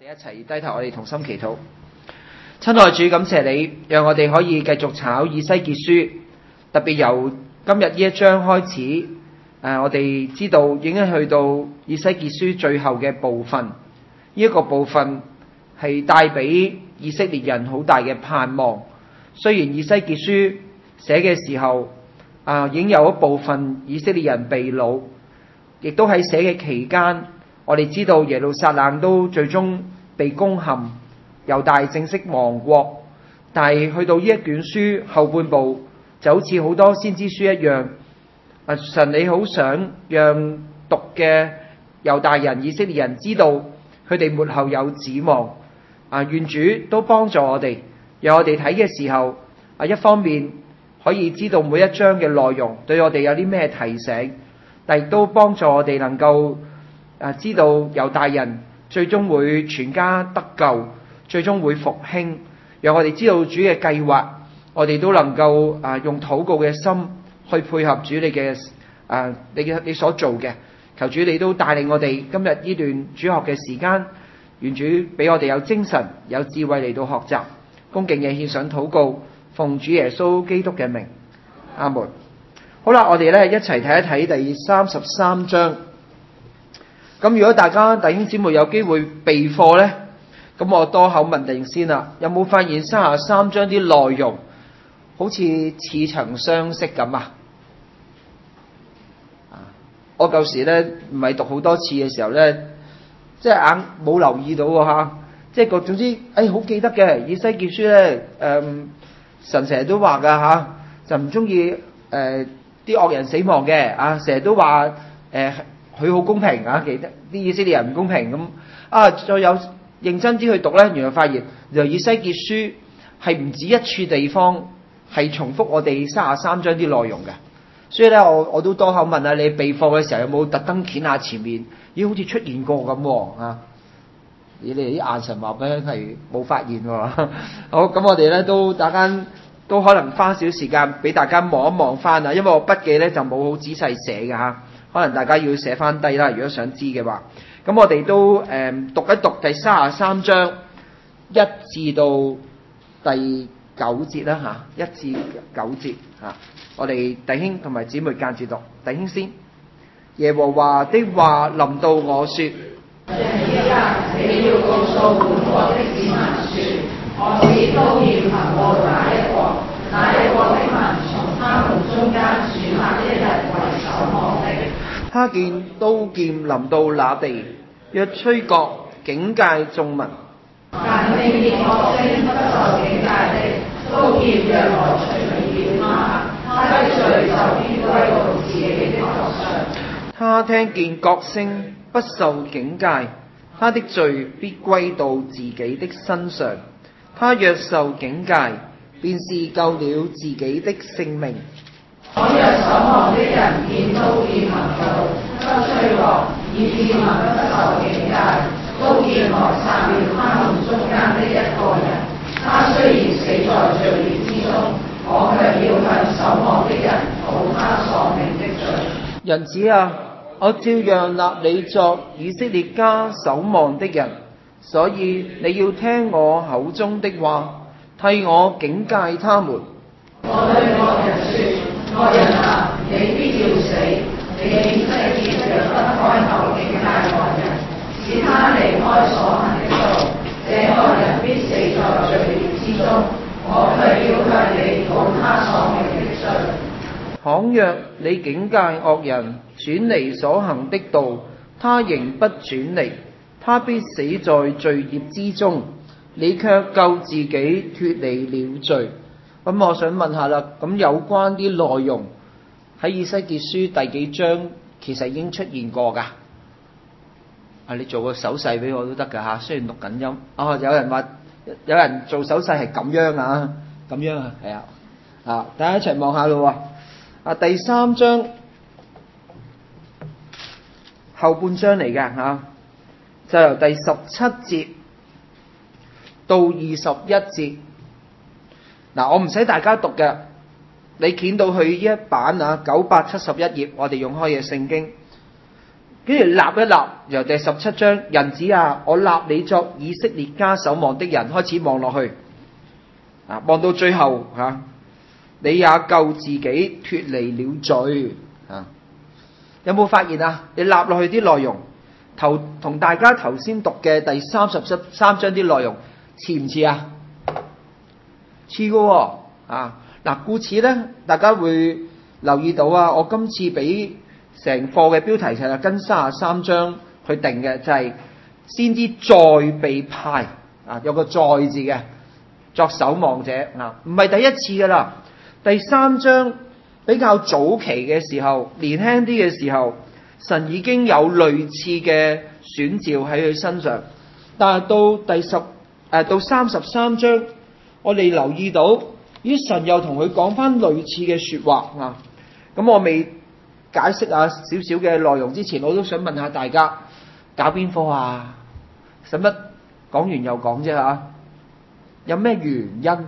一齊低頭，我哋同心祈禱。親愛主，感謝你，讓我哋可以繼續查以西結書，特別由今日呢一章開始，我哋知道已經去到以西結書最後嘅部分。呢一個部分係帶俾以色列人好大嘅盼望。雖然以西結書寫嘅時候，已經有一部分以色列人被擄，亦都喺寫嘅期間，我哋知道耶路撒冷都最終被攻陷，猶大正式亡國。但係去到呢一卷書後半部，就好似好多先知書一樣，神你好想讓讀嘅猶大人、以色列人知道佢哋末後有指望。願主都幫助我哋，讓我哋睇嘅時候，一方面可以知道每一章嘅內容對我哋有啲咩提醒，但亦都幫助我哋能夠知道猶大人最終會全家得救，最終會復興，讓我哋知道主嘅計劃，我哋都能夠用禱告嘅心去配合主你嘅你所做嘅。求主你都帶領我哋今日呢段主學嘅時間，願主俾我哋有精神有智慧嚟到學習，恭敬嘅獻上禱告，奉主耶穌基督嘅名，阿門。好啦，我哋咧一齊睇一睇第33章。咁如果大家弟兄姊妹有機會備課呢，咁我多口問定先啦。有冇發現33章啲內容好似似曾相識咁啊？我舊時呢唔係讀好多次嘅時候呢，即係硬冇留意到喎，即係總之好記得嘅。以西結書呢，神成日都話㗎就唔中意啲惡人死亡嘅成日都話佢好公平記得啲以色列人唔公平咁再有認真啲去讀呢，原來發現以西結書係唔止一處地方係重複我哋33章啲內容嘅，所以咧我都多口問下你備課嘅時候有冇特登掀下前面，好似出現過咁你哋啲眼神話俾係冇發現喎。好，咁我哋咧都大家都可能花少時間俾大家望一望翻因為我筆記咧就冇好仔細寫嘅可能大家要寫翻低啦，如果想知嘅話。咁我哋都讀一讀第33章1至到第9節啦1至9節我哋弟兄同埋姊妹間住讀。弟兄先。耶和華的話臨到我說，你要告訴本國的子民說，我使刀劍臨到那一國，那一國的民從他們中間選立一人為守望的。他見刀劍臨到那地，若吹角警戒眾民。但聽見樂聲不受警戒的，刀劍若來除滅他的罪就必歸到自己的頭上。他聽見角聲不受警戒，他的罪必歸到自己的身上。他若受警戒，便是救了自己的性命。倘若守望的人見刀劍臨到，不吹角，以致民不受警戒，刀劍來殺了他們中間的一個人，他雖然死在罪孽之中，我卻要向守望的人討他喪命的罪。人子啊，我照樣立你作以色列家守望的人，所以你要聽我口中的話，替我警戒他們。我對惡人說，惡人啊，你必要死！你以色列若不開口警戒惡人，使他離開所行的道，這惡人必死在罪孽之中，我卻要向你討他喪命的罪。倘若你警戒惡人轉離所行的道，他仍不轉離，他必死在罪孽之中，你卻救自己脫離了罪。咁我想問下啦，咁有關啲內容喺以西結書第幾章其實已經出現過㗎？你做個手勢俾我都得㗎雖然錄緊音。有人話有人做手勢係咁樣咁樣係大家一齊望下咯第3章後半章嚟嘅就由第17節到21節。我唔使大家讀嘅，你見到佢呢一版971頁，我哋用開嘅聖經， 跟住立一立，由第17章，人子啊，我立你作以色列家守望的人，開始望落去，望到最後你也救自己脫離了罪有冇發現啊？你立落去啲內容，同大家頭先讀嘅第33章啲內容似唔似啊？似嘅喎故此咧，大家會留意到我今次俾成課嘅標題就係跟33章去定嘅，就係先知再被派有個再字嘅作守望者唔係第一次噶啦。第3章比較早期嘅時候，年輕啲嘅時候，神已經有類似嘅選召喺佢身上，但係到33章，我哋留意到神又同佢講翻類似嘅說話咁我未解釋少少嘅內容之前，我都想問下大家，搞邊科啊？使乜講完又講啫有咩原因？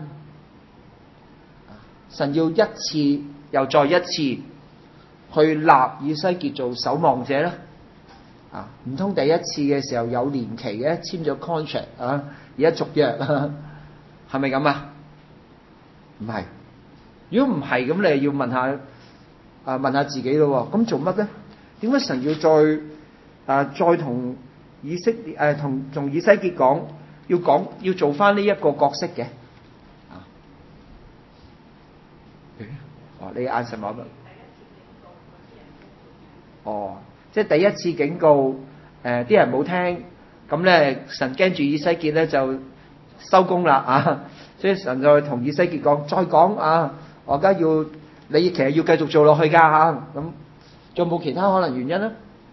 神要一次又再一次去立以西結做守望者咧？唔通第一次嘅時候有年期嘅，簽咗 contract 而家續約係咪咁啊？唔係。如果唔係咁，你要問下自己咯。咁做乜咧？點解神要再同以西結講，要做翻呢一個角色嘅？你眼神話乜？即係第一次警告，啲人冇聽，咁咧神驚住以西結咧就收工啦所以神就同以西結講，再講我而家你其實要繼續做落去噶咁仲有冇其他可能原因咧？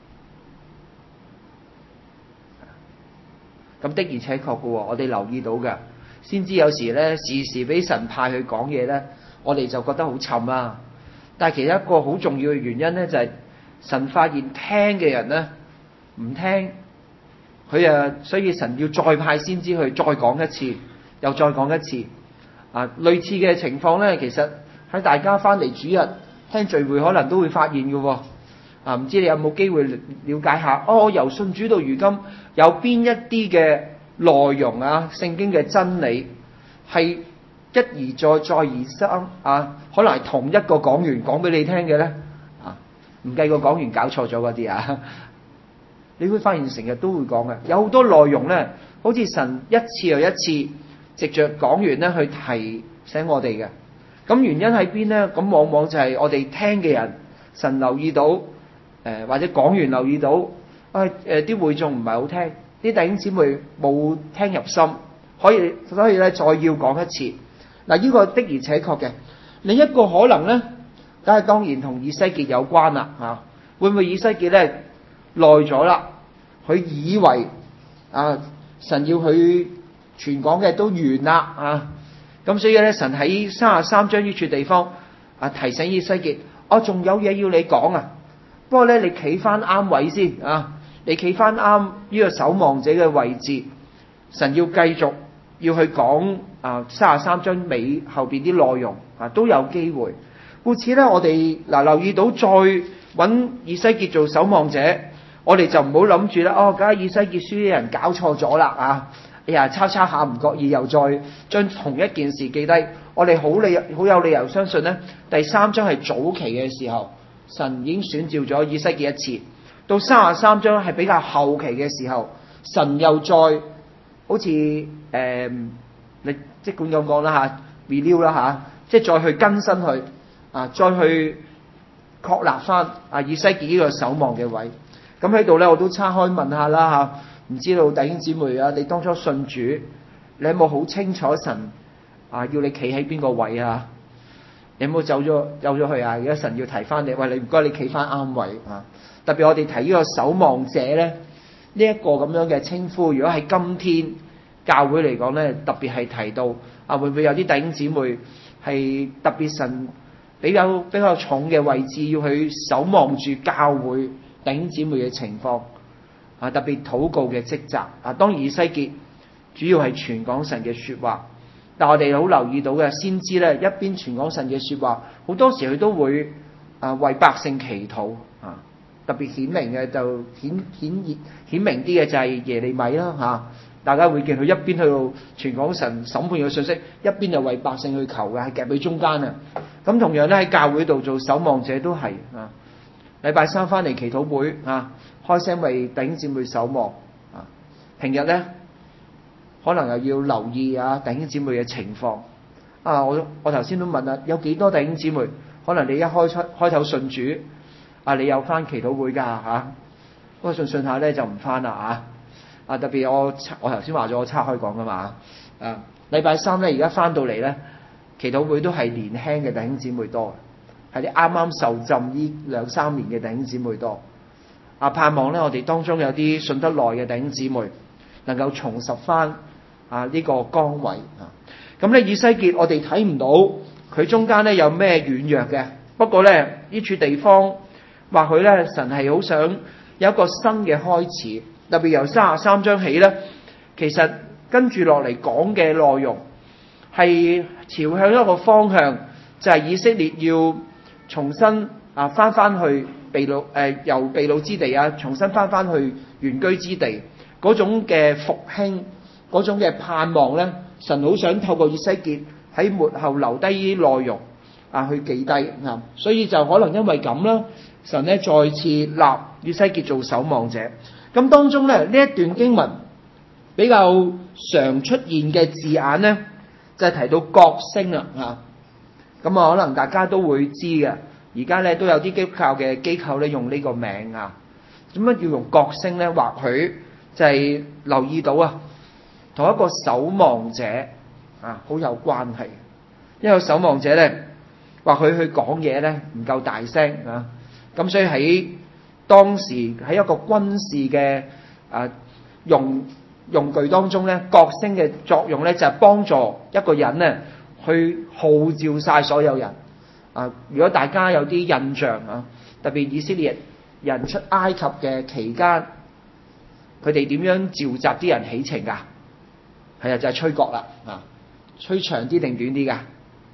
咁的而且確嘅喎，我哋留意到嘅，先知有時咧時時俾神派去講嘢咧，我哋就覺得好沉但係其實一個好重要嘅原因咧，就係神發現聽嘅人咧唔聽，所以神要再派先知去再講一次，又再講一次類似嘅情況咧，其實喺大家翻嚟主日聽聚會可能都會發現嘅喎唔知你有冇機會了解下由信主到如今有邊一啲嘅內容聖經嘅真理係一而再再而三可能係同一個講員講俾你聽嘅咧唔計個講員搞錯咗嗰啲你會發現成日都會講嘅，有好多內容咧，好似神一次又一次藉着講員咧去提醒我哋嘅。咁原因喺邊咧？咁往往就係我哋聽嘅人，神留意到或者講員留意到啲會眾唔係好聽，啲弟兄姊妹冇聽入心，所以咧再要講一次。呢個的而且確嘅。另一個可能咧，梗係當然同以西結有關啦會唔會以西結咧耐咗啦？佢以為神要佢傳講嘅都完啦咁所以咧神喺33章呢處地方提醒以西結，仲有嘢要你講不過咧你企翻啱位先你企翻啱呢個守望者嘅位置，神要繼續要去講33章尾後邊啲內容都有機會。故此咧，我哋留意到再揾以西結做守望者，我哋就唔好諗住啦。梗係以西結書啲人搞錯咗啦抄下唔覺意又再將同一件事記低。我哋好有理由相信咧，第3章係早期嘅時候，神已經選召咗以西結一次。到33章係比較後期嘅時候，神又再好似你即管咁講啦review 啦即係再去更新佢再去確立翻以西結呢個守望嘅位。咁喺度咧，我都岔開問下啦唔知道弟兄姊妹你當初信主，你有冇好清楚神要你企喺邊個位你有冇走咗去而家神要提翻你，喂，你唔該你企翻啱位特別我哋提呢個守望者咧，呢一個咁樣嘅稱呼，如果喺今天教會嚟講咧，特別係提到會唔會有啲弟兄姊妹係特別神比較重嘅位置，要去守望住教會弟兄姊妹嘅情況特別禱告嘅職責當然以西結主要係傳講神嘅說話，但我哋好留意到嘅先知咧，一邊傳講神嘅說話，好多時佢都會為百姓祈禱特別顯明嘅就顯明啲嘅就係耶利米啦嚇。大家會見佢一邊去到傳講神審判嘅信息，一邊就為百姓去求嘅，係夾喺中間啊。咁同樣咧喺教會度做守望者都係啊。禮拜三翻嚟祈禱會啊，開聲為弟兄姊妹守望啊。平日咧可能又要留意啊弟兄姊妹嘅情況啊。我頭先都問啦，有幾多弟兄姊妹可能你一開頭信主啊，你有翻祈禱會㗎嚇？不過信下咧就唔翻啦啊！特別我頭先話咗我岔開講㗎嘛啊。禮拜三咧而家翻到嚟咧，祈禱會都係年輕嘅弟兄姊妹多。係啲啱啱受浸呢2-3年嘅弟兄姊妹多啊。盼望咧我哋當中有啲信得耐嘅弟兄姊妹能夠重拾翻啊呢個崗位啊。咁咧以西結我哋睇唔到佢中間咧有咩軟弱嘅，不過咧呢處地方或許咧神係好想有一個新嘅開始，特別由33章起咧，其實跟住落嚟講嘅內容係朝向一個方向，就係以色列要重新翻去被擄由被擄之地重新翻去原居之地嗰種嘅復興，嗰種嘅盼望咧，神好想透過以西結喺末後留低呢啲內容去記低啊。所以就可能因為咁啦，神咧再次立以西結做守望者。咁當中咧呢一段經文比較常出現嘅字眼咧，就係提到角聲啦啊。咁可能大家都會知嘅，而家咧都有啲基督教嘅機構咧用呢個名啊。點解要用角聲咧？或許就係留意到同一個守望者好有關係。因為守望者咧，或許佢講嘢咧唔夠大聲啊，咁所以喺當時喺一個軍事嘅用具當中咧，角聲嘅作用咧就係幫助一個人咧去號召晒所有人啊。如果大家有啲印象特別以色列人出埃及嘅期間，佢哋點樣召集啲人起程㗎？係就係吹角啦吹長啲定短啲㗎？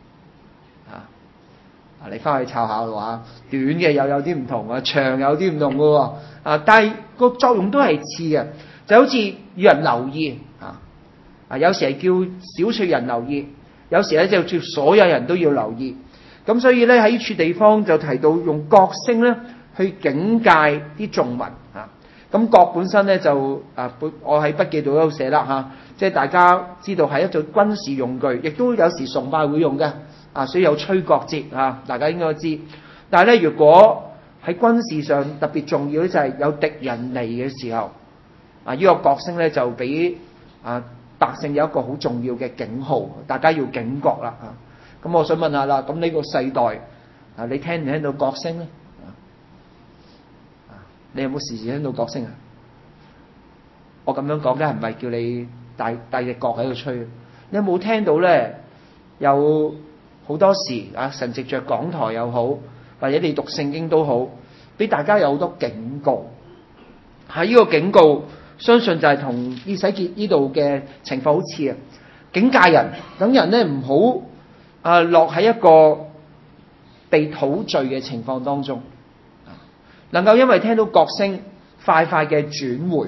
你翻去抄下嘅話，短嘅又有啲唔同長有啲唔同嘅喎但係個作用都係似嘅，就好似要人留意有時係叫少數人留意，有時咧就叫所有人都要留意。咁所以咧喺呢處地方就提到用角聲咧去警戒啲眾民咁角本身咧就我喺筆記度都寫啦即係大家知道係一種軍事用具，亦都有時崇拜會用嘅所以有吹角節大家應該知。但係咧如果喺軍事上特別重要咧，就係有敵人嚟嘅時候呢個角聲咧就俾百姓有一個好重要嘅警號，大家要警覺啦咁我想問下啦，咁呢個世代你聽唔聽到角聲咧？你有冇時時聽到角聲我咁樣講嘅係唔係叫你帶隻角喺度吹？你有冇聽到咧？有好多時神藉着講台又好，或者你讀聖經都好，俾大家有好多警告。喺呢個警告，相信就係同以西結呢度嘅情況好似警戒人，等人咧唔好落喺一個被討罪嘅情況當中，能夠因為聽到角聲，快嘅轉回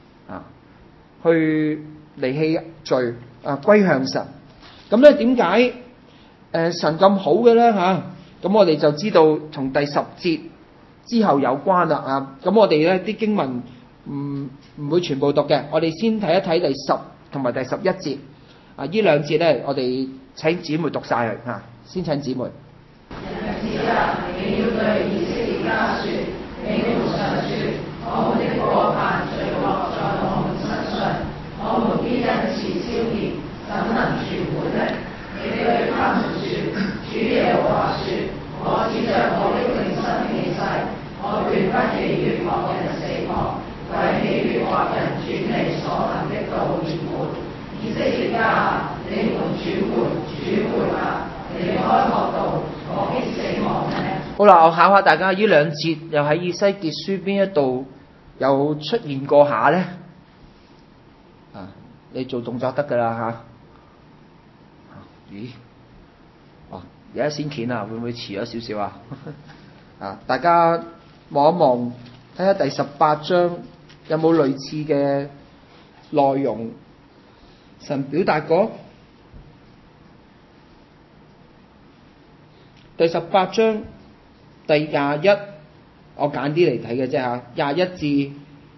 去離棄罪歸向神。咁咧點解神咁好嘅咧咁我哋就知道從第10節之後有關啦咁我哋咧啲經文唔會全部讀嘅，我哋先睇一睇第10同埋第11節呢兩節咧，我哋請姊妹讀晒佢先請姊妹。 人子啊，你要對以色列家說，你們常說，我們的過犯墜落在我們身上，我們必因此消滅，怎能存活呢？你對他們說，主耶和華說，我指着我的永生起誓，我決不喜悅惡人死亡，為喜悅惡人轉離所行的道而活。以色列家啊，你們轉回吧，離開惡道，何必死亡呢？ 好啦，我考下大家，呢兩節又喺以西結書邊一度有出現過下咧？你做動作得噶啦咦？而家先掀會唔會遲咗少少大家望一望，睇下第18章有冇類似嘅內容，神表達過。第18章第21，我揀啲嚟睇嘅啫嚇，21至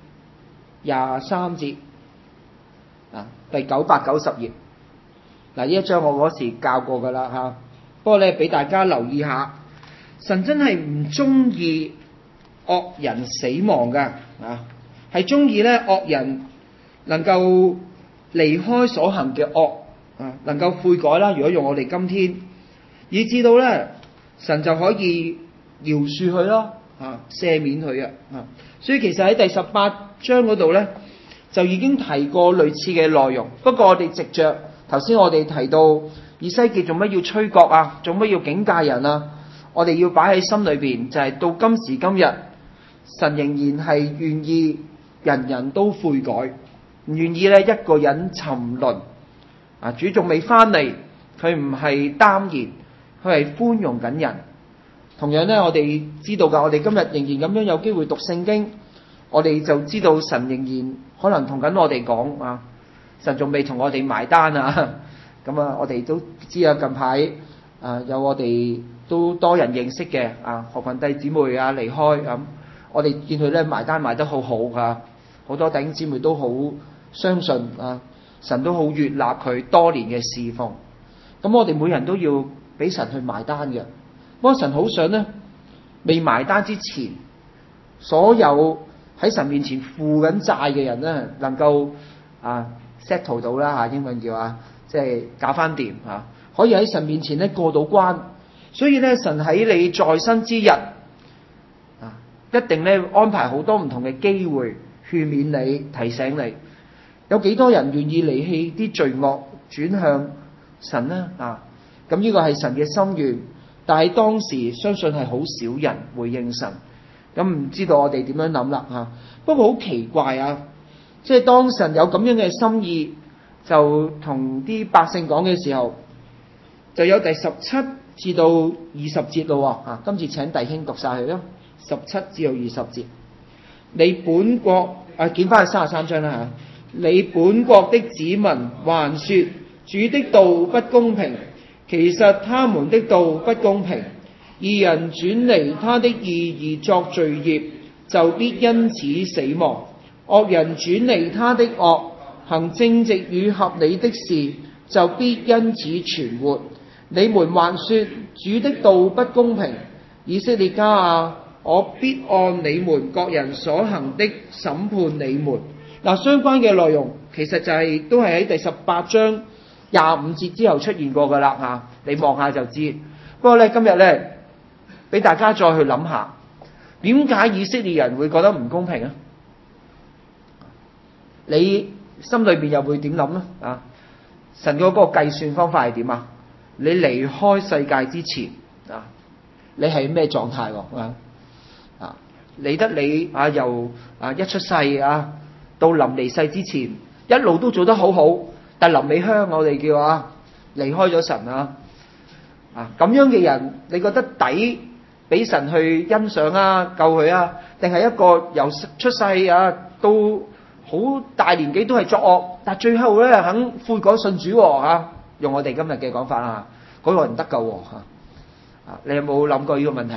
23節啊，第9、8、9、10頁。嗱，呢一章我嗰時教過噶啦嚇，不過咧俾大家留意下，神真係唔中意惡人死亡噶啊，係中意咧惡人能夠離開所行嘅惡啊，能夠悔改啦。如果用我哋今天，以至到咧神就可以饒恕佢咯啊，赦免佢啊。所以其實喺第18章嗰度咧就已經提過類似嘅內容。不過我哋藉着頭先我哋提到以西結做乜要吹角啊，做乜要警戒人啊，我哋要擺喺心裏邊，就係到今時今日，神仍然係願意人人都悔改，唔願意咧一個人沉淪啊。主仲未翻嚟，佢唔係耽延，佢係寬容緊人。同樣咧，我哋知道噶，我哋今日仍然咁樣有機會讀聖經，我哋就知道神仍然可能同緊我哋講啊，神仲未同我哋埋單啊。咁啊，我哋都知啊，近排有我哋都多人認識嘅啊，何群弟姊妹啊離開咁，我哋見佢咧埋單埋得好好噶，好多弟兄姊妹都好相信啊，神都好悅納佢多年嘅侍奉。咁我哋每人都要俾神去埋單嘅。不過神好想咧，未埋單之前，所有喺神面前負緊債嘅人咧，能夠settle 到啦嚇，英文叫即係搞翻掂嚇，可以喺神面前咧過到關。所以咧，神喺你在生之日一定咧安排好多唔同嘅機會勸勉你、提醒你。有幾多人願意離棄啲罪惡，轉向神呢？咁呢個係神嘅心願。但係當時相信係好少人回應神，咁唔知道我哋點樣諗啦嚇。不過好奇怪即係當神有咁樣嘅心意，就同啲百姓講嘅時候，就有第17至到20節咯喎。今次請弟兄讀晒佢咯，17至到20節。你本國見翻去33章啦嚇。你本國的子民還說主的道不公平。其實他們的道不公平，義人轉離他的義而作罪孽，就必因此死亡；惡人轉離他的惡，行正直與合理的事，就必因此存活。你們還說主的道不公平，以色列家啊，我必按你們各人所行的審判你們。相關嘅內容其實就都係喺第18章25節之後出現過噶啦嚇，你望下就知。不過咧，今日咧俾大家再去諗下，點解以色列人會覺得唔公平啊？你心裏邊又會點諗咧？神嗰個計算方法係點啊？你離開世界之前你係咩狀態喎？理得你由一出世到臨離世之前，一路都做得好好。但臨尾香我哋叫離開咗神咁樣嘅人，你覺得抵俾神去欣賞救佢定係一個由出世到好大年紀都係作惡，但最後咧肯悔改信主用我哋今日嘅講法嗰個人得救你有冇諗過呢個問題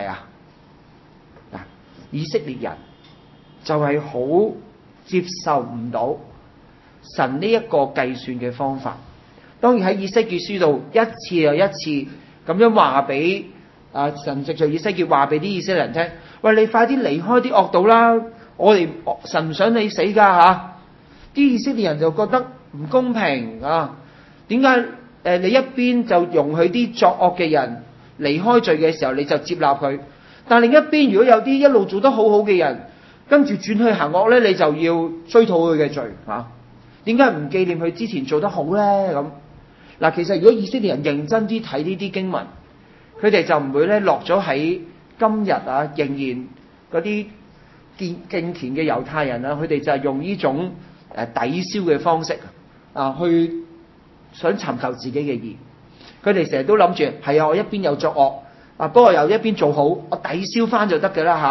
以色列人就係好接受唔到神呢一個計算嘅方法。當然喺以西結書度一次又一次咁樣話俾神藉著以西結話俾啲以色列人聽，喂，你快啲離開啲惡道啦，我哋神唔想你死噶啲以色列人就覺得唔公平點解你一邊就容許啲作惡嘅人離開罪嘅時候你就接納佢，但另一邊如果有啲一路做得好好嘅人跟住轉去行惡咧，你就要追討佢嘅罪點解唔紀念佢之前做得好咧？咁其實如果以色列人認真啲睇呢啲經文，佢哋就唔會咧落咗喺今日仍然嗰啲敬虔嘅猶太人佢哋就係用呢種抵消嘅方式去想尋求自己嘅義。佢哋成日都諗住係我一邊有作惡不過又一邊做好，我抵消翻就得㗎啦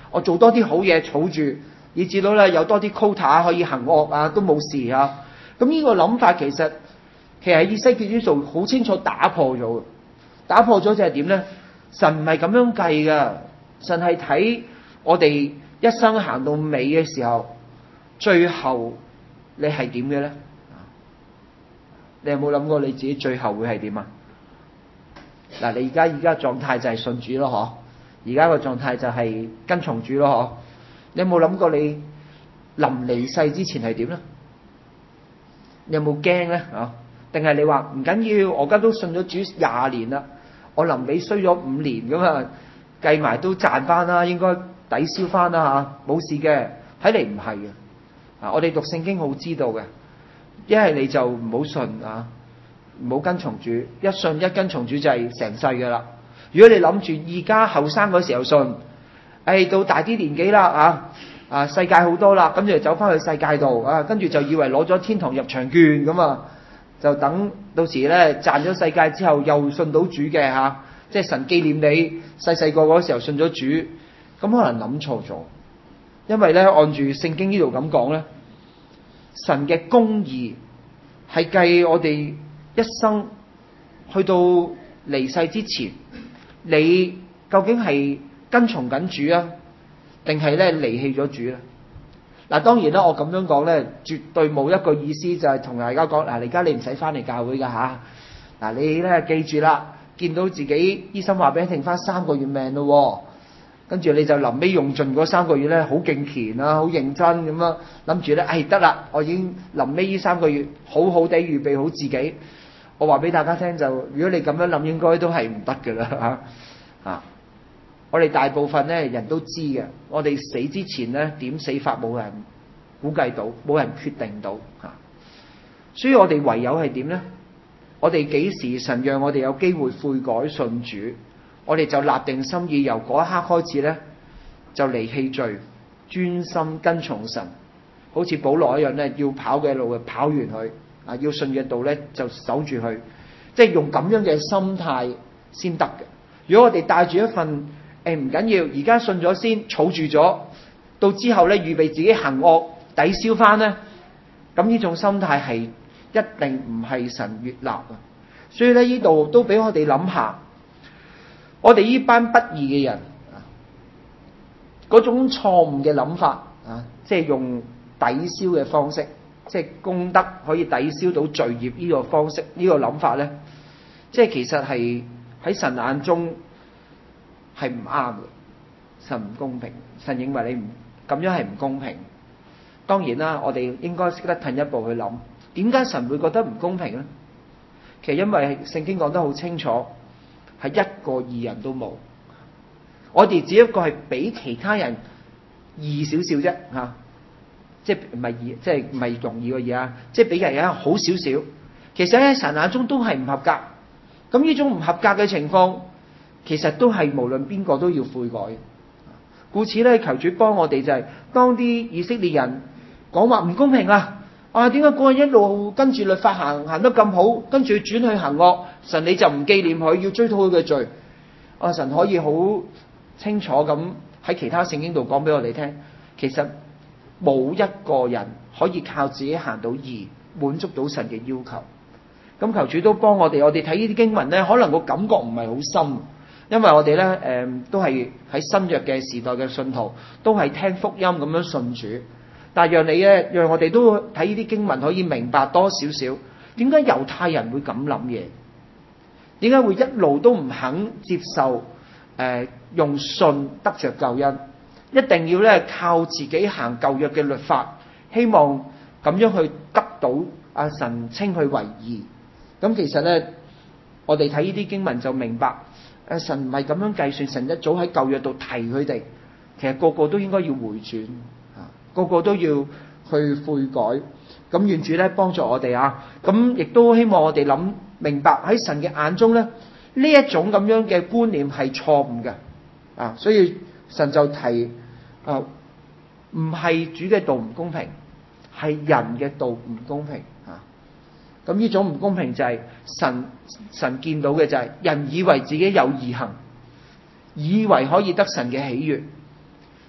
我做多啲好嘢儲住，以至到咧有多啲 quota 可以行惡啊，都冇事啊。咁呢個諗法其實喺以西結書做好清楚打破咗，打破咗就係點咧？神唔係咁樣計噶，神係睇我哋一生行到尾嘅時候，最後你係點嘅咧？你有冇諗過你自己最後會係點啊？嗱，你而家狀態就係信主咯，嗬？而家個狀態就係跟從主咯，嗬？你有冇諗過你臨離世之前係點咧？你有冇驚咧？啊？定係你話唔緊要，我而家都信咗主20年啦，我臨尾衰咗5年咁啊，計埋都賺翻啦，應該抵消翻啦嚇，冇事嘅。睇嚟唔係嘅。啊，我哋讀聖經好知道嘅，一係你就唔好信啊，唔好跟從主，一信一跟從主就係成世嘅啦。如果你諗住而家後生嗰時候信，到大啲年紀啦世界好多啦，咁就走翻去世界度啊，跟住就以為攞咗天堂入場券咁啊，就等到時咧賺咗世界之後又信到主嘅嚇，即係神紀念你細個嗰時候信咗主，咁可能諗錯咗，因為咧按住聖經呢度咁講咧，神嘅公義係計我哋一生去到離世之前，你究竟係跟從緊主啊，定係咧離棄咗主咧？嗱，當然啦，我咁樣講咧，絕對冇一個意思就係同大家講，而家你唔使翻嚟教會噶嚇。嗱，你咧記住啦，見到自己醫生話俾你聽翻3個月命咯，跟住你就臨尾用盡嗰3個月咧，好敬虔啊，好認真咁樣諗住咧，得啦，我已經臨尾呢3個月好好地預備好自己。我話俾大家聽就，如果你咁樣諗，應該都係唔得噶啦嚇。我哋大部分咧人都知嘅，我哋死之前咧點死法冇人估計到，冇人決定到嚇。所以我哋唯有係點咧？我哋幾時神讓我哋有機會悔改信主，我哋就立定心意，由嗰一刻開始咧就離棄罪，專心跟從神。好似保羅一樣咧，要跑嘅路就跑完佢啊，要信嘅道咧就守住佢，即係用咁樣嘅心態先得嘅。如果我哋帶住一份唔緊要，而家信咗先，儲住咗，到之後咧預備自己行惡抵消翻咧，咁呢種心態係一定唔係神悅納啊！所以咧呢度都俾我哋諗下，我哋呢班不義嘅人嗰種錯誤嘅諗法啊，即係用抵消嘅方式，即係功德可以抵消到罪孽呢個方式，呢個諗法咧，即係其實係喺神眼中係唔啱嘅，神唔公平，神認為你唔咁樣係唔公平。當然啦，我哋應該識得退一步去諗，點解神會覺得唔公平咧？其實因為聖經講得好清楚，係一個義人都冇，我哋只不過係比其他人義少少啫嚇，即係唔係義，即係唔係容易嘅嘢啊，即係比人家好少少。其實喺神眼中都係唔合格，咁呢種唔合格嘅情況，其實都係無論邊個都要悔改。故此咧，求主幫我哋就係、當啲以色列人講話唔公平啊，點解嗰個一路跟住律法行得咁好，跟住轉去行惡，神你就唔紀念佢，要追討佢嘅罪？神可以好清楚咁喺其他聖經度講俾我哋聽，其實冇一個人可以靠自己行到義，滿足到神嘅要求。咁求主都幫我哋睇呢啲經文咧，可能個感覺唔係好深。因為我哋咧都係喺新約嘅時代嘅信徒，都係聽福音咁樣信主。但係讓我哋都睇呢啲經文可以明白多少少，點解猶太人會咁諗嘢？點解會一路都唔肯接受用信得着救恩？一定要咧靠自己行舊約嘅律法，希望咁樣去得到神稱佢為義。咁其實咧，我哋睇呢啲經文就明白。神唔係咁樣計算，神一早喺舊約度提佢哋，其實個個都應該要回轉，個個都要去悔改。咁願主咧幫助我哋啊！咁亦都希望我哋諗明白喺神嘅眼中咧，呢一種咁樣嘅觀念係錯誤嘅。所以神就提唔係主嘅道唔公平，係人嘅道唔公平。咁呢種唔公平就係神見到嘅就係人以為自己有義行，以為可以得神嘅喜悅，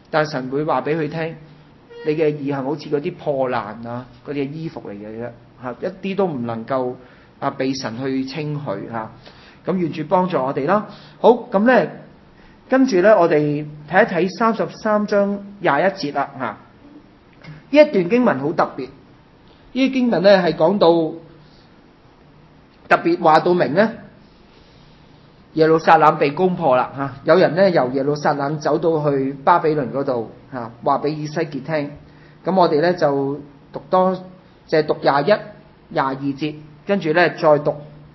但係神會話俾佢聽，你嘅義行好似嗰啲破爛啊，嗰啲嘅衣服嚟嘅啫，一啲都唔能夠被神去稱許嚇。咁願主幫助我哋啦。好，咁咧跟住咧，我哋睇一睇33章21節啦嚇。呢一段經文好特別，呢啲經文咧係講到特別話到明咧，耶路撒冷被攻破啦嚇。有人咧由耶路撒冷走到去巴比倫嗰度嚇，話俾以西結聽。咁我哋咧就讀讀21、22節，跟住咧再讀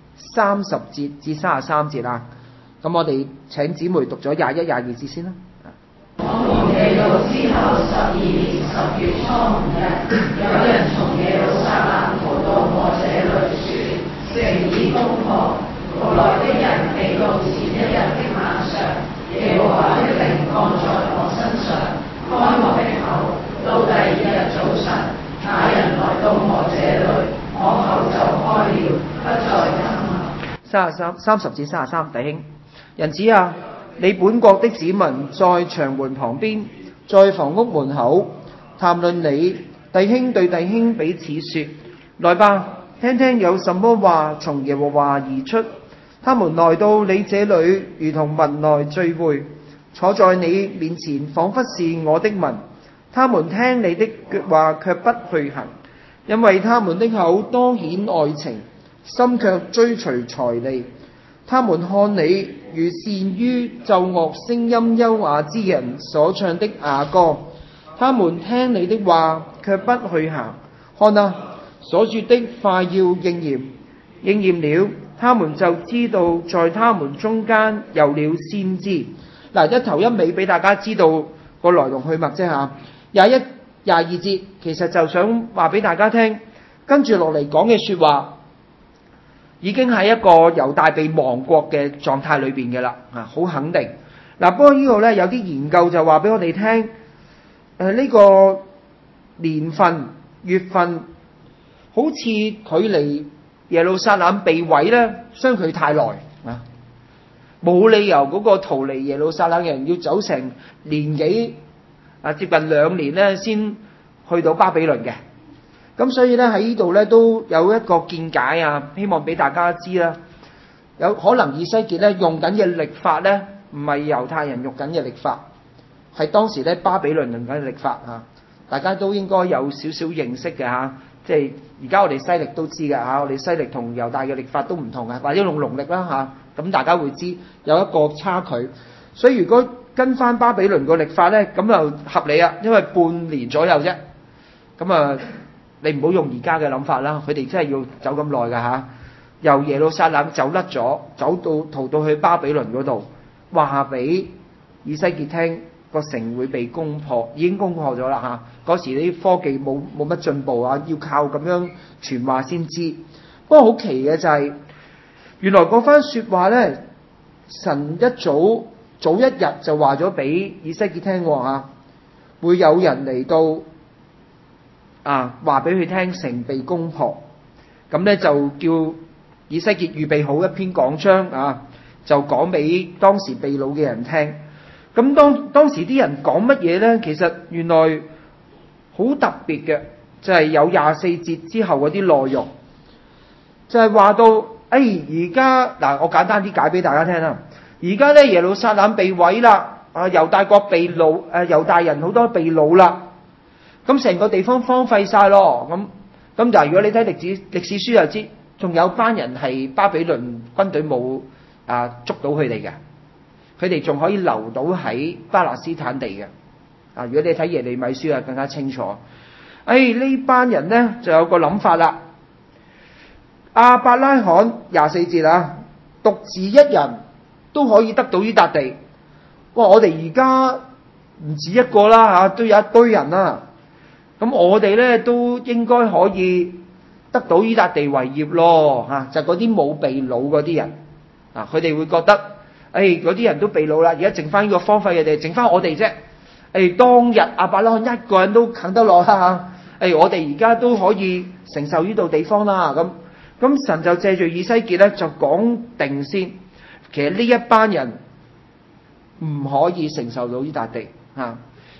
30節至33節啦。咁我哋請姊妹讀咗21、22節先啦。 我們記到之後12年10月初5日，有人從耶路撒冷逃到我這裏說，城已攻破。逃來的人記到前一日的晚上，耶和華的靈降在我身上，開我的口。到第二日早晨，那人來到我這裏，我口就開了，不再噤下。 30至33，弟兄，人子啊，你本國的子民在牆門旁邊，在房屋門口談論你，弟兄對弟兄彼此說：來吧，聽聽有什麼話從耶和華而出。他們來到你這裏，如同民來聚會，坐在你面前，仿佛是我的民。他們聽你的話，卻不去行，因為他們的口多顯愛情，心卻追隨財利。他們看你如善於奏樂聲音優雅之人所唱的雅歌，他們聽你的話，卻不去行。看啊，所說的快要應驗，應驗了，他們就知道在他們中間有了先知。嗱，一頭一尾俾大家知道個來龍去脈啫嚇。21、22節其實就想話俾大家聽，跟住落嚟講嘅說話已經喺一個猶大被亡國嘅狀態裏邊嘅啦，好肯定。嗱，不過呢度咧有啲研究就話俾我哋聽，呢個年份月份好似距離耶路撒冷被毀咧相距太耐啊，冇理由嗰個逃離耶路撒冷嘅人要走成年幾接近2年咧先去到巴比倫嘅。咁所以咧喺呢度咧都有一個見解啊，希望俾大家知啦。有可能以西結咧用緊嘅曆法咧，唔係猶太人用緊嘅曆法，係當時咧巴比倫用緊嘅曆法啊。大家都應該有少少認識嘅嚇，即係而家我哋西曆都知嘅嚇，我哋西曆同猶大嘅曆法都唔同嘅，或者用農曆啦嚇，咁大家會知有一個差距。所以如果跟翻巴比倫個曆法咧，咁就合理啊，因為半年左右啫。咁啊，你唔好用而家嘅諗法啦，佢哋真係要走咁耐㗎嚇。由耶路撒冷走甩咗，逃到去巴比倫嗰度，話俾以西結聽個城會被攻破，已經攻破咗啦嚇。嗰時啲科技冇乜進步啊，要靠咁樣傳話先知。不過好奇嘅就係，原來嗰番説話咧，神一早一日就話咗俾以西結聽喎，會有人嚟到話俾佢聽城被攻破，咁咧就叫以西結預備好一篇講章就講俾當時被擄嘅人聽。咁當時啲人講乜嘢咧？其實原來好特別嘅，就係有24節之後嗰啲內容，就係話到而家嗱，我簡單啲解俾大家聽啦。而家咧耶路撒冷被毀啦，猶大國被擄，猶大人好多被擄啦，咁成個地方荒廢晒咯。咁但係如果你睇歷史書就知，仲有班人係巴比倫軍隊冇捉到佢哋嘅，佢哋仲可以留到喺巴勒斯坦地嘅。如果你睇耶利米書啊，更加清楚。呢班人咧就有個諗法啦。亞伯拉罕24節啦，獨自一人都可以得到呢笪地。哇！我哋而家唔止一個啦都有一堆人啦。咁我哋咧都應該可以得到呢笪地為業咯就嗰啲冇被擄嗰啲人佢哋會覺得嗰啲人都被擄啦，而家剩翻呢個荒廢嘅地，剩翻我哋啫。當日亞伯拉罕一個人都啃得落啦我哋而家都可以承受呢度地方啦。咁神就借住以西結咧就講定先，其實呢一班人唔可以承受到呢笪地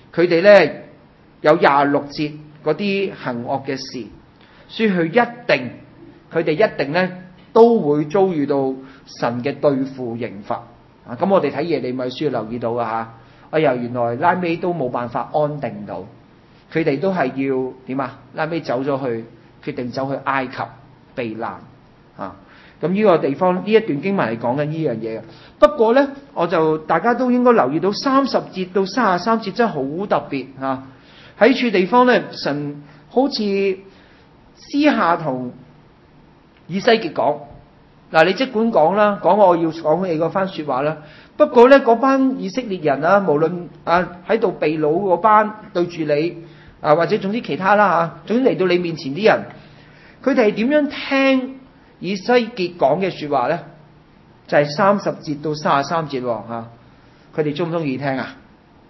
佢哋咧有26節嗰啲行惡嘅事，所以佢哋一定咧都會遭遇到神嘅對付刑罰啊！咁我哋睇耶利米書要留意到啊嚇，哎呀原來拉尾都冇辦法安定到，佢哋都係要點啊？拉尾走咗去，決定走去埃及避難啊！咁呢個地方呢一段經文係講緊呢樣嘢嘅。不過咧，大家都應該留意到30節到33節真係好特別嚇。喺處地方咧，神好似私下同以西結講，嗱你即管講啦，講我要講你嗰番說話啦。不過咧，嗰班以色列人啊，無論喺度被擄嗰班對住你或者總之其他啦嚇，總之嚟到你面前啲人，佢哋係點樣聽以西結講嘅說話咧？就係30節到33節嚇，佢哋中唔中意聽啊？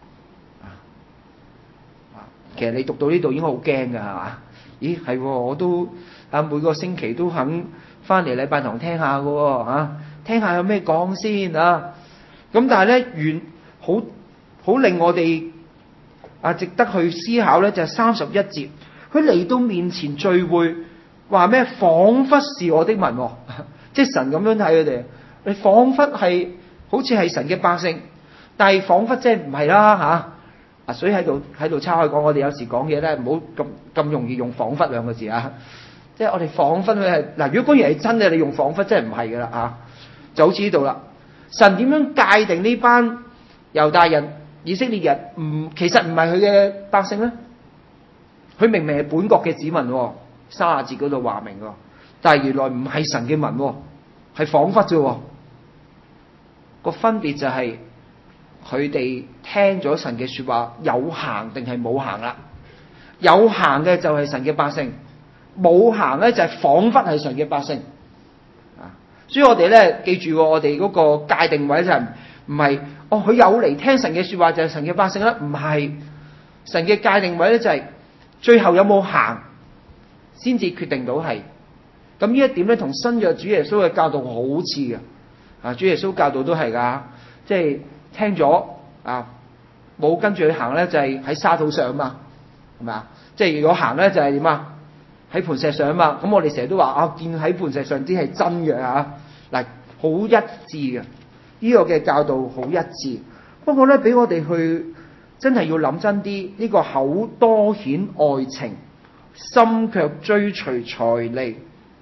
其實你讀到呢度應該好驚㗎係嘛？咦係，我都每個星期都肯翻嚟禮拜堂聽下㗎嚇，聽下有咩講先啊！咁但係咧，好令我哋值得去思考咧，就係31節，佢嚟到面前聚會，話咩？彷彿是我的民，即係神咁樣睇佢哋，你彷彿係好似係神嘅百姓，但係彷彿即係唔係啦嚇。所以喺度岔開講，我哋有時講嘢咧，唔好咁容易用彷彿兩個字啊！即係我哋彷彿佢係嗱，如果嗰樣係真嘅，你用彷彿真係唔係噶啦嚇，就好似呢度啦。神點樣界定呢班猶大人、以色列人其實唔係佢嘅百姓咧？佢明明係本國嘅子民，30節嗰度話明喎，但係原來唔係神嘅民，係彷彿啫。個分別就係佢哋聽咗神嘅說話，有行定係冇行啦。有行嘅就係神嘅百姓，冇行咧就係彷彿係神嘅百姓。所以我哋咧記住，我哋嗰個界定位就係唔係佢有嚟聽神嘅說話就係神嘅百姓啦，唔係。神嘅界定位咧就係最後有冇行先至決定到係。咁呢一點咧同新約主耶穌嘅教導好似嘅。主耶穌教導都係噶，即係聽咗冇跟住去行咧就係喺沙土上啊嘛，係咪啊？即係如果行咧就係點啊？喺磐石上啊嘛。咁我哋成日都話見喺磐石上啲係真嘅嗱，好一致嘅，呢個嘅教導好一致。不過咧，俾我哋去真係要諗真啲，呢個口多顯愛情，心卻追隨財利。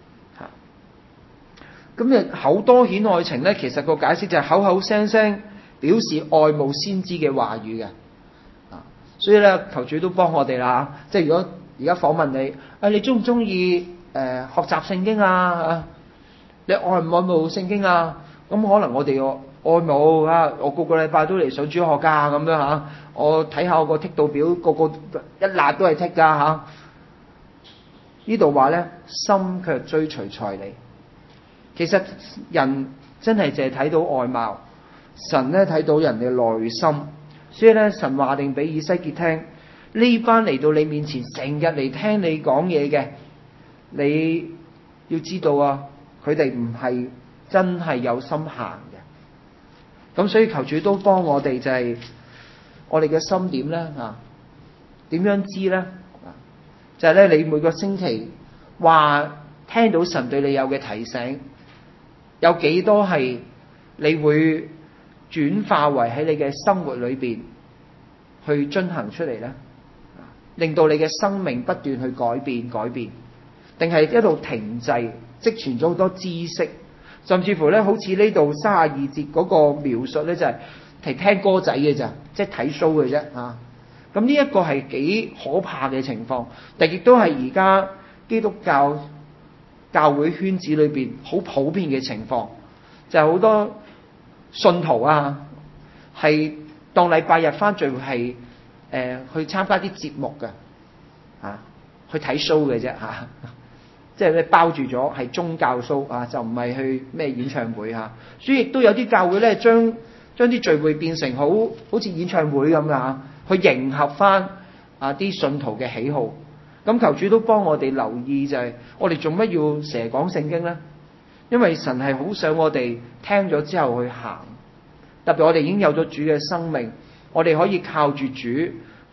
咁口多顯愛情咧，其實個解釋就係口口聲聲表示愛慕先知嘅話語嘅。所以咧，求主都幫我哋啦。即係如果而家訪問你，你中唔中意學習聖經啊？你愛唔愛慕聖經啊？咁可能我哋愛慕我個個禮拜都嚟上主學㗎咁樣嚇。我睇下我個剔到表，個個一辣都係剔㗎嚇。呢度話咧，心卻追隨財利。其實人真係淨係睇到外貌，神咧睇到人嘅內心。所以咧，神話定俾以西結聽，呢班嚟到你面前成日嚟聽你講嘢嘅，你要知道佢哋唔係真係有心行嘅。咁所以求主都幫我哋，就係我哋嘅心點咧點樣知咧？就係咧，你每個星期話聽到神對你有嘅提醒，有幾多係你會轉化為喺你嘅生活裏邊去遵行出嚟咧？令到你嘅生命不斷去改變，定係一路停滯，積存咗好多知識，甚至乎咧，好似呢度32節嗰個描述咧，就係聽歌仔嘅咋，即係睇 show 嘅啫啊！咁呢一個係幾可怕嘅情況，但亦都係而家基督教會圈子裏邊好普遍嘅情況，就係好多信徒係當禮拜日返聚會係去參加啲節目嘅去睇 show 嘅啫即係咧包住咗係宗教 show 就唔係去咩演唱會所以亦都有啲教會咧將啲聚會變成好似演唱會咁去迎合翻啲信徒嘅喜好。咁求主都幫我哋留意，就係我哋做乜要成日講聖經咧？因為神係好想我哋聽咗之後去行，特別我哋已經有咗主嘅生命，我哋可以靠住主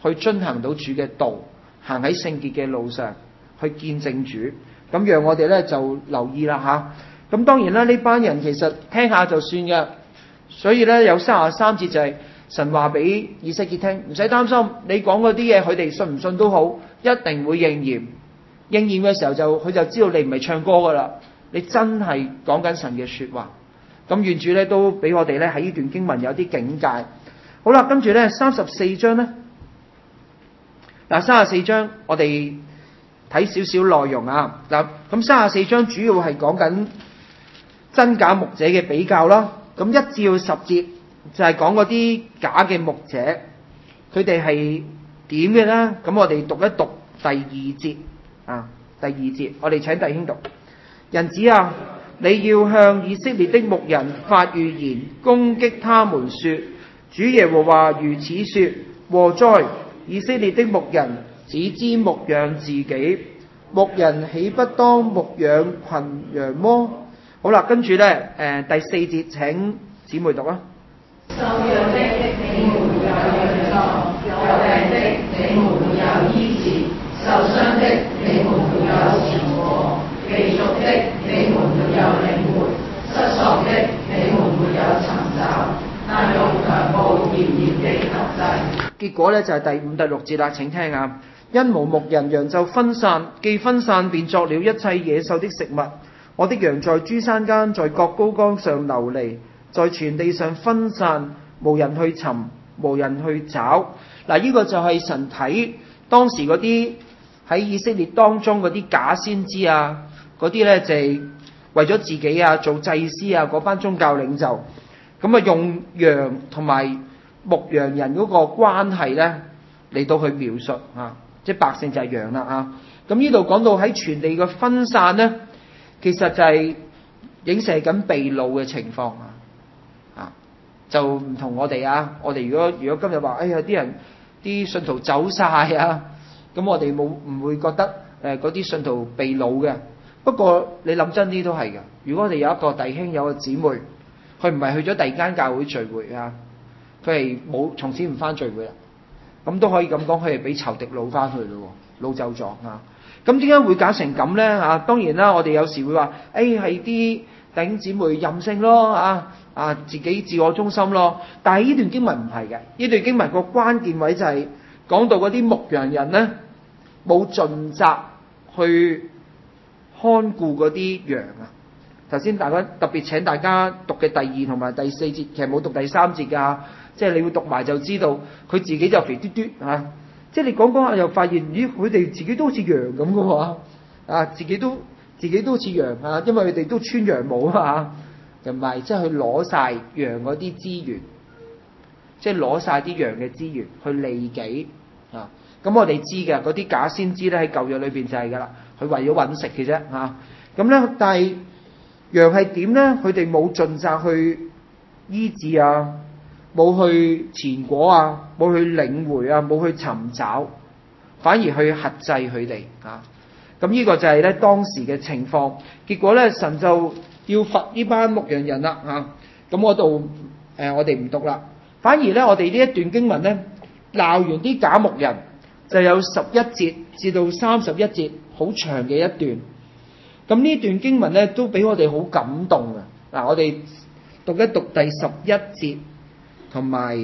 去遵行到主嘅道，行喺聖潔嘅路上，去見證主。咁讓我哋咧就留意啦吓。咁當然啦，呢班人其實聽下就算嘅，所以咧有33節就係神話俾以西結聽，唔使擔心，你講嗰啲嘢佢哋信唔信都好，一定會應驗。應驗嘅時候佢就知道你唔係唱歌噶啦，你真係講緊神嘅說話。咁願主咧都俾我哋咧喺呢段經文有啲境界。好啦，跟住咧34章咧，嗱34章我哋睇少少內容啊。嗱咁34章主要係講緊真假牧者嘅比較啦。咁1至10節就係講嗰啲假嘅牧者，佢哋係點嘅咧？咁我哋讀一讀第2節啊。第2節，我哋請弟兄讀。人子啊，你要向以色列的牧人發預言，攻擊他們說：主耶和華如此說，禍哉！以色列的牧人只知牧養自己，牧人豈不當牧養群羊麼？好啦，跟住咧，第4節請姊妹讀啊。 受養的你們沒有養壯，有病的你們沒有醫治，受傷的你們沒有存活，被逐的你們沒有領回，失喪的你們沒有尋找，但用強暴嚴嚴地克制。 結果咧就係第5、第6節啦，請聽啊。因無牧人，羊就分散，既分散，便作了一切野獸的食物。我的羊在諸山間，在各高崗上流離，在全地上分散，無人去尋，無人去找。嗱，呢個就係神睇當時嗰啲喺以色列當中嗰啲假先知啊，嗰啲咧就係為咗自己啊做祭司啊嗰班宗教領袖，咁啊用羊同埋牧羊人嗰個關係咧嚟到去描述啊，即係百姓就係羊啦啊。咁呢度講到喺全地嘅分散咧，其實就係影射緊被擄嘅情況啊，就唔同我哋啊。我哋如果今日話，哎呀啲人啲信徒走晒啊，咁我哋唔會覺得嗰啲信徒被擄嘅。不過你諗真啲都係嘅。如果我哋有一個弟兄有個姊妹，佢唔係去咗第二間教會聚會啊，佢係從此唔翻聚會啦，咁都可以咁講，佢係俾仇敵擄翻去咯，擄走咗啊。咁點解會搞成咁咧？啊，當然啦，我哋有時會話，係啲弟兄姊妹任性咯，自己自我中心咯。但係呢段經文唔係嘅，呢段經文個關鍵位就係講到嗰啲牧羊人咧，冇盡責去看顧嗰啲羊啊。頭先大家特別請大家讀嘅第2同埋第4節，其實冇讀第3節㗎，即係你會讀埋就知道，佢自己就肥嘟嘟啊。即係你講下又發現，咦，佢哋自己都好似羊咁嘅喎，啊，自己都好似羊啊，因為佢哋都穿羊毛啊，就唔係即係去攞晒羊嗰啲資源，即係攞晒啲羊嘅資源去利己啊。咁我哋知嘅嗰啲假先知咧喺舊約裏邊就係㗎啦，佢為咗揾食嘅啫嚇。咁咧，但係羊係點咧？佢哋冇盡責去醫治啊，冇去前果啊，冇去領回啊，冇去尋找，反而去轄制佢哋啊。咁呢個就係咧當時嘅情況。結果咧，神就要罰呢班牧羊人啦嚇。咁嗰度我哋唔讀啦，反而咧我哋呢一段經文咧鬧完啲假牧人，就有11節至到31節好長嘅一段。咁呢段經文咧都俾我哋好感動啊！嗱，我哋讀一讀第11節同埋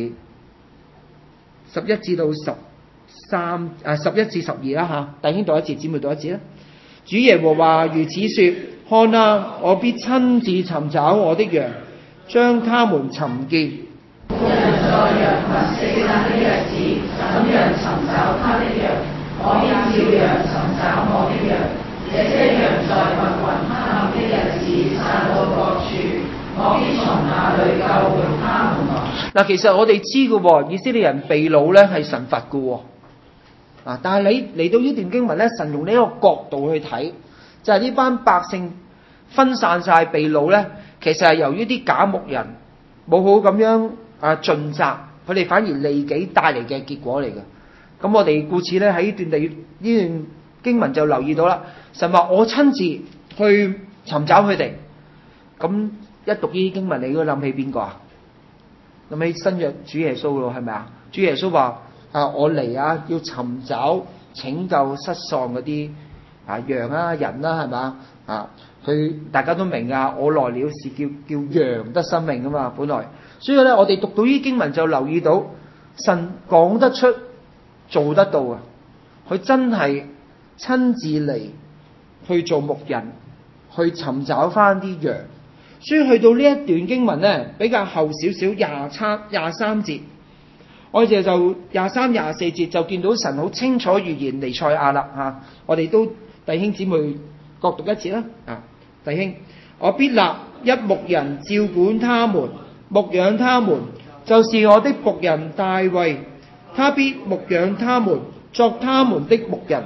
11至到11至12啦嚇。弟兄讀一節，姊妹讀一節啦。主耶和華如此說：看啊，我必親自尋找我的羊，將他們尋見。 牧人在羊群四散的日子，怎樣尋找他的羊？我必照樣尋找我的羊。這些羊在密雲黑暗的日子散到各處，我必從那裏救回他們來。 嗱，其實我哋知嘅喎，以色列人被擄咧係神罰嘅喎。但係你嚟到呢段經文咧，神用呢一個角度去睇，就係呢班百姓分散晒被擄咧，其實係由於啲假牧人冇好咁樣盡責，佢哋反而利己帶嚟嘅結果嚟嘅。咁我哋故此咧喺呢段經文就留意到啦，神話我親自去尋找佢哋。咁一讀呢啲經文，你會諗起邊個啊？諗起新約主耶穌咯，係咪啊？主耶穌話我嚟要尋找拯救失喪嗰啲羊人啦，係嘛大家都明我來了是叫羊得生命噶嘛，本來。所以咧，我哋讀到呢啲經文就留意到神講得出，做得到啊！佢真係親自嚟去做牧人，去尋找翻啲羊。所以去到呢一段經文咧，比較後少少23節，我哋就23、24節就見到神好清楚預言彌賽亞啦。我哋都弟兄姊妹各讀一節啦。弟兄，我必立一牧人照管他們，牧養他們，就是我的僕人大衛，他必牧養他們，作他們的牧人。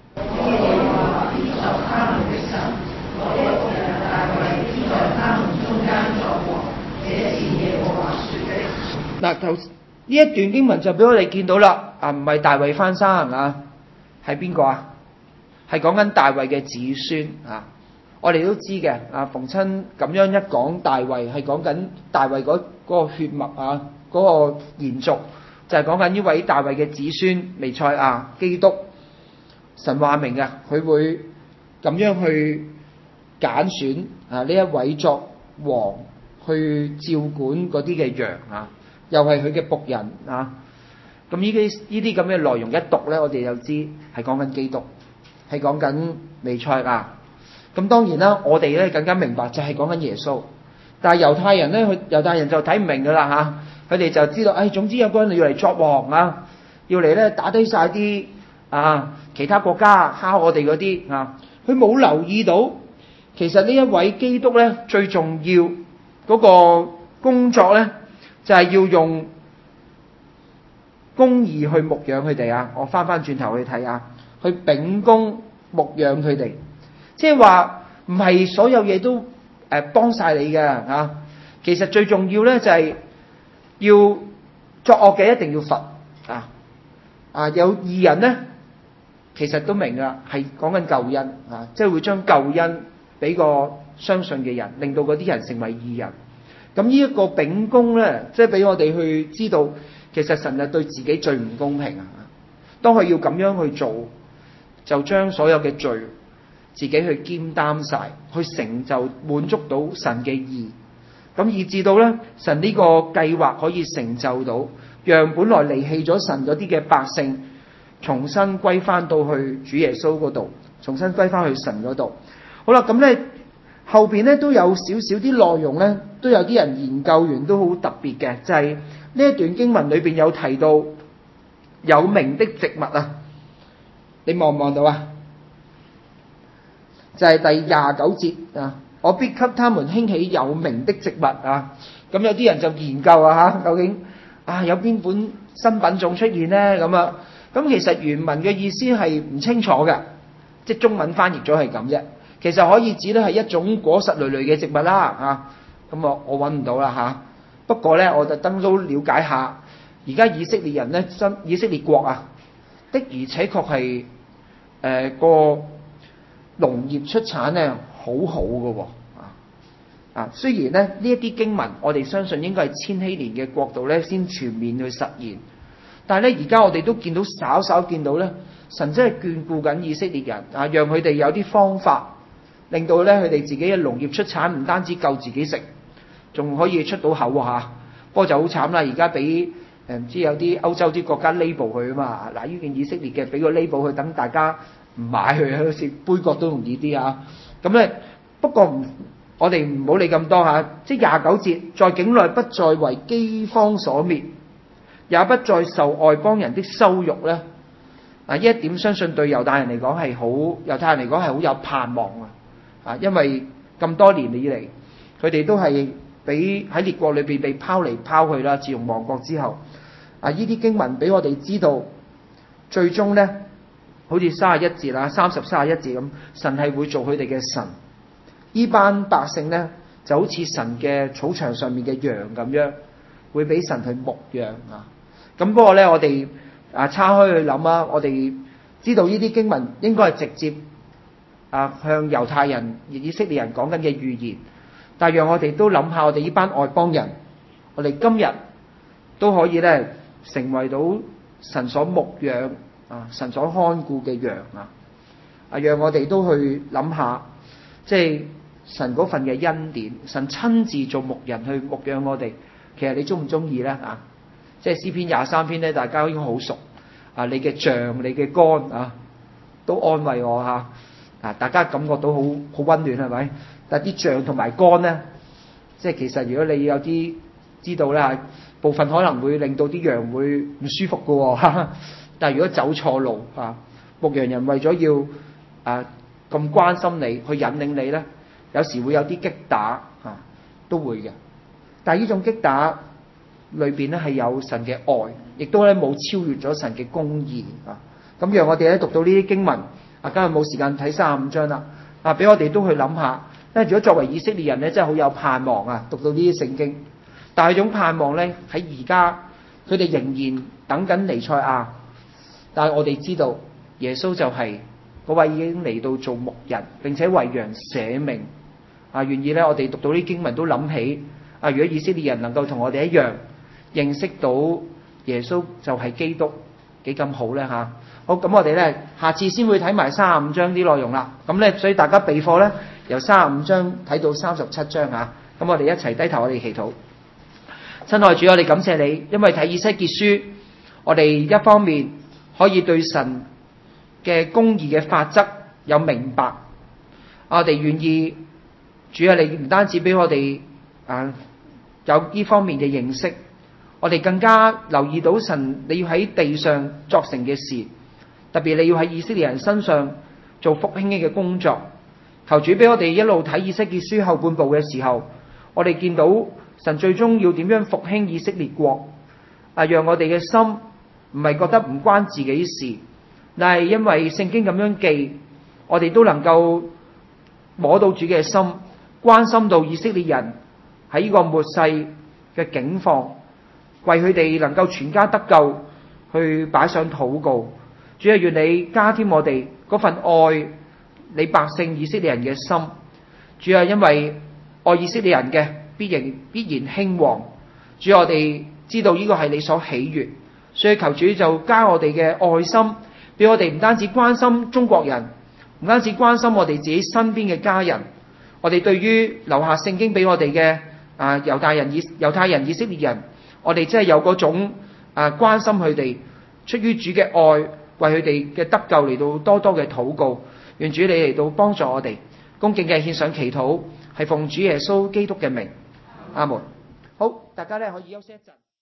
嗱，頭呢一段經文就俾我哋見到啦，唔係大衛翻生係邊個係講緊大衛嘅子孫我哋都知嘅逢親咁樣一講大衛，係講緊大衛嗰個血脈嗰個延續，就係講緊呢位大衛嘅子孫彌賽亞基督。神話明嘅，佢會咁樣去揀選呢一位作王，去照管嗰啲嘅羊又係佢嘅僕人咁呢啲咁嘅內容一讀咧，我哋就知係講緊基督，係講緊彌賽亞。咁當然啦，我哋咧更加明白就係講緊耶穌。但係猶太人咧，猶太人就睇唔明噶啦佢哋就知道，總之有個人要嚟作王要嚟咧打低晒啲其他國家蝦我哋嗰啲佢冇留意到，其實呢一位基督咧最重要嗰個工作咧，就係要用公義去牧養佢哋我翻轉頭去睇去秉公牧養佢哋。即係話唔係所有嘢都幫晒你嘅其實最重要咧就係要作惡嘅一定要罰有義人咧，其實都明㗎，係講緊救恩即係會將救恩俾個相信嘅人，令到嗰啲人成為義人。咁呢一個秉公咧，即係俾我哋去知道，其實神係對自己最唔公平當佢要咁樣去做，就將所有嘅罪自己去肩擔晒，去成就滿足到神嘅義，咁以至到咧神呢個計劃可以成就到，讓本來離棄咗神嗰啲嘅百姓重新歸翻到去主耶穌嗰度，重新歸翻去神嗰度。好啦，咁咧後邊咧都有少少啲內容咧，都有啲人研究完都好特別嘅，就係呢一段經文裏邊有提到有名的植物你望唔望到就係第29節我必給他們興起有名的植物咁有啲人就研究究竟有邊本新品種出現呢？咁其實原文嘅意思係唔清楚嘅，即係中文翻譯咗係咁啫。其實可以指咧係一種果實累累嘅植物啦咁我揾唔到啦不過咧我特登都了解下，而家以色列人咧以色列國的而且確係個農業出產咧好好嘅雖然咧呢一啲經文我哋相信應該係千禧年嘅國度咧先全面去實現，但係咧而家我哋都見到稍稍見到咧神真係眷顧緊以色列人讓佢哋有啲方法，令到咧佢哋自己嘅農業出產唔單止夠自己食，仲可以出到口不過就好慘啦，而家俾唔知有啲歐洲啲國家 label 佢嘛呢件以色列嘅俾個 label 佢，等大家唔買佢，好似杯葛都容易啲咁咧。不過我哋唔好理咁多即係29節，在境內不再為饑荒所滅，也不再受外邦人的羞辱咧。呢一點相信對猶太人嚟講係好有盼望因為咁多年以嚟，佢哋都係俾喺列國裏邊被拋嚟拋去啦。自從亡國之後，呢啲經文俾我哋知道，最終咧好似31節30、31節咁，神係會做佢哋嘅神。呢班百姓咧就好似神嘅草場上面嘅羊咁樣，會俾神去牧養咁不過咧，我哋岔開去諗我哋知道呢啲經文應該係直接向猶太人、以色列人講緊嘅預言，但係讓我哋都諗下，我哋呢班外邦人，我哋今日都可以咧成為到神所牧養神所看顧嘅羊讓我哋都去諗下，即係神嗰份嘅恩典，神親自做牧人去牧養我哋。其實你中唔中意咧即係詩篇23篇咧，大家應該好熟你嘅杖、你嘅竿都安慰我大家感覺到好溫暖係咪？但係啲杖同埋竿咧，即係其實如果你有啲知道咧部分可能會令到啲羊會唔舒服㗎但係如果走錯路牧羊人為咗要咁關心你，去引領你咧，有時會有啲擊打都會嘅。但係呢種擊打裏邊咧係有神嘅愛，亦都咧冇超越咗神嘅公義咁讓我哋咧讀到呢啲經文今日冇時間睇35章啦俾我哋都去諗下。如果作為以色列人咧，真係好有盼望讀到呢啲聖經。但係一種盼望咧喺而家，佢哋仍然等緊彌賽亞。但係我哋知道耶穌就係嗰位已經嚟到做牧人，並且為羊捨命願意咧。我哋讀到呢啲經文都諗起如果以色列人能夠同我哋一樣認識到耶穌就係基督，幾咁好咧好，咁我哋咧下次先會睇埋35章啲內容啦。咁咧所以大家備課咧，由35章睇到37章咁我哋一齊低頭，我哋祈禱。親愛主，我哋感謝你，因為睇以西結書，我哋一方面可以對神嘅公義嘅法則有明白，我哋願意主你唔單止俾我哋有呢方面嘅認識，我哋更加留意到神你要喺地上作成嘅事，特別你要喺以色列人身上做復興嘅工作。求主俾我哋一路睇以西結書後半部嘅時候，我哋見到神最終要點樣復興以色列國讓我哋嘅心唔係覺得唔關自己事，但係因為聖經咁樣記，我哋都能夠摸到主嘅心，關心到以色列人喺呢個末世嘅境況，為佢哋能夠全家得救去擺上禱告。主願你加添我哋嗰份愛你百姓以色列人嘅心。主因為愛以色列人嘅必然興旺。主我哋知道呢個係你所喜悅，所以求主就加我哋嘅愛心，俾我哋唔單止關心中國人，唔單止關心我哋自己身邊嘅家人，我哋對於留下聖經俾我哋嘅猶太人以色列人，我哋真係有嗰種關心佢哋，出於主嘅愛，為佢哋嘅得救嚟到多多嘅禱告。願主你嚟到幫助我哋，恭敬嘅獻上祈禱，係奉主耶穌基督嘅名，阿門。好，大家咧可以休息一陣。